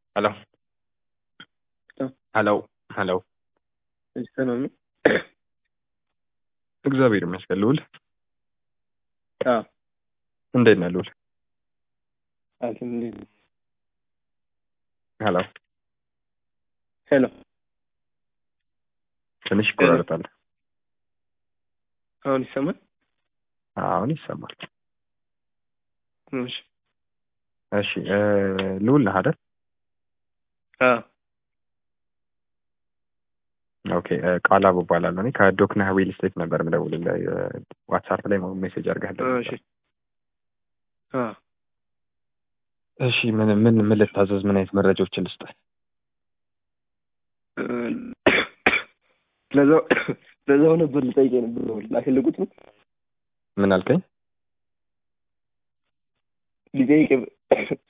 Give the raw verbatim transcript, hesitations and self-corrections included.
هلو طب هلو هلو استنى منه. እግዚአብሔር ይመስገን ልዑል اه እንዴት ነህ ልዑል? الحمد ሄሎ حلو ትንሽ حلو ይቆራረጣል። هون السماء አሁን ይሰማል። ماشي. እሺ ልዑል ነህ አይደል? اه ኦኬ ቃላብ እባላለሁ። እኔ ከዶክና ሪል ስቴት ነበር የምደውልልህ። ዋትሳፕ ላይ ሜሴጅ አድርገህልኝ ነበር። ماشي. اه እሺ ምን ምን ምን ልታዘዝ? ምን አይነት መረጃዎችን ልስጥህ? ለዛው ለዛው ነበር ልጠይቅ ነበር ላከልኩት ነው ምን አልከኝ? ሊጠይቅ